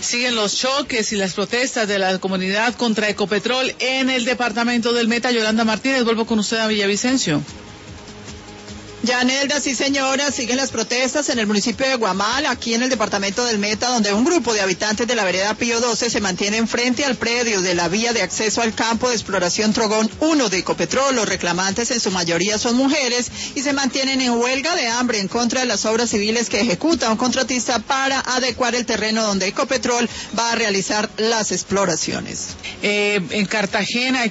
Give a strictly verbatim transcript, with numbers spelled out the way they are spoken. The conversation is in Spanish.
Siguen los choques y las protestas de la comunidad contra Ecopetrol en el departamento del Meta. Yolanda Martínez, vuelvo con usted a Villavicencio. Yanelda, sí señora, siguen las protestas en el municipio de Guamal, aquí en el departamento del Meta, donde un grupo de habitantes de la vereda Pío doce se mantienen frente al predio de la vía de acceso al campo de exploración Trogón uno de Ecopetrol. Los reclamantes en su mayoría son mujeres y se mantienen en huelga de hambre en contra de las obras civiles que ejecuta un contratista para adecuar el terreno donde Ecopetrol va a realizar las exploraciones. Eh, en Cartagena,